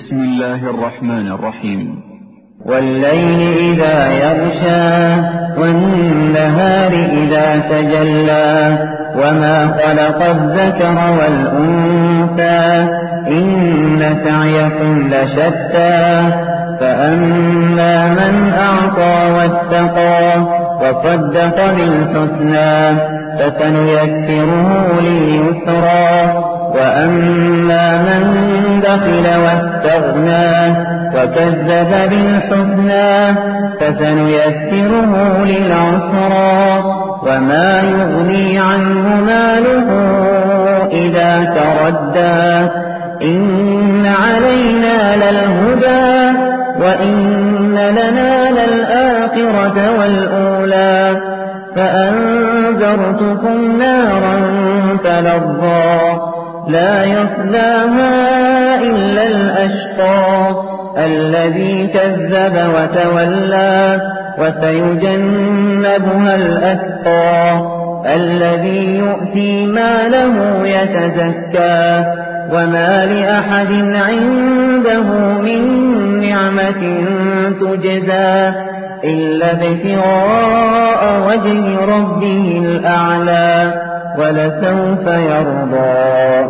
بسم الله الرحمن الرحيم. والليل إذا يغشى والنهار إذا تجلى وما خلق الذكر والأنثى إن سعيكم لشتى فأما من أعطى واتقى وصدق بالحسنى فسنيسره لليسرى وأما من بخل واستغنى وكذب بالحسنى فسنيسره للعسرى وما يغني عنه ماله إذا تردى إن علينا للهدى وإن لنا للآخرة والأولى فأنذرتكم نارا تلظى لا يصلاها إلا الأشقى الذي كذب وتولى وسيجنبها الأتقى الذي يؤتي ماله يتزكى وما لأحد عنده من نعمة تجزى إلا ابتغاء وجه ربه الأعلى ولسوف يرضى.